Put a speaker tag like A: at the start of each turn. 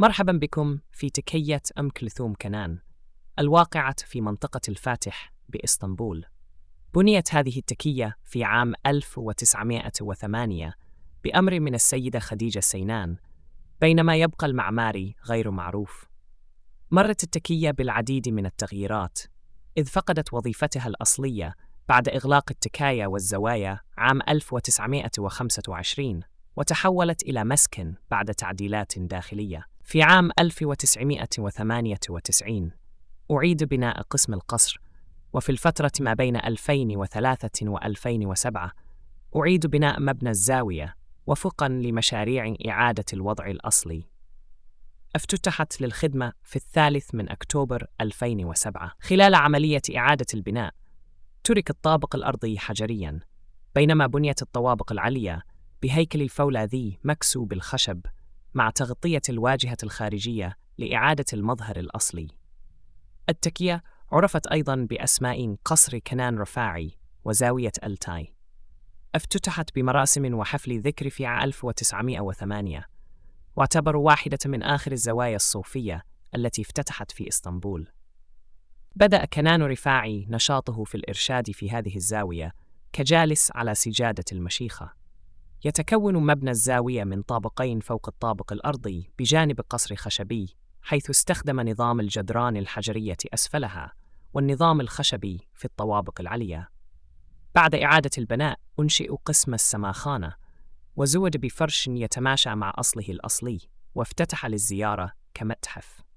A: مرحبا بكم في تكية أم كلثوم كنان الواقعة في منطقة الفاتح بإسطنبول. بنيت هذه التكية في عام 1908 بأمر من السيدة خديجة سينان، بينما يبقى المعماري غير معروف. مرت التكية بالعديد من التغييرات، إذ فقدت وظيفتها الأصلية بعد إغلاق التكايا والزوايا عام 1925، وتحولت إلى مسكن بعد تعديلات داخلية. في عام 1998 أعيد بناء قسم القصر، وفي الفترة ما بين 2003 و2007 أعيد بناء مبنى الزاوية وفقاً لمشاريع إعادة الوضع الأصلي. افتتحت للخدمة في 3 أكتوبر 2007. خلال عملية إعادة البناء ترك الطابق الأرضي حجرياً، بينما بنيت الطوابق العليا بهيكل فولاذي مكسو بالخشب مع تغطية الواجهة الخارجية لإعادة المظهر الأصلي. التكية عرفت أيضاً بأسماء قصر كنان رفاعي وزاوية ألتاي. افتتحت بمراسم وحفل ذكر في عام 1908، واعتبر واحدة من آخر الزوايا الصوفية التي افتتحت في إسطنبول. بدأ كنان رفاعي نشاطه في الإرشاد في هذه الزاوية كجالس على سجادة المشيخة. يتكون مبنى الزاوية من طابقين فوق الطابق الأرضي بجانب قصر خشبي، حيث استخدم نظام الجدران الحجرية أسفلها والنظام الخشبي في الطوابق العليا. بعد إعادة البناء أنشئ قسم السماخانة، وزود بفرش يتماشى مع أصله الأصلي، وافتتح للزيارة كمتحف.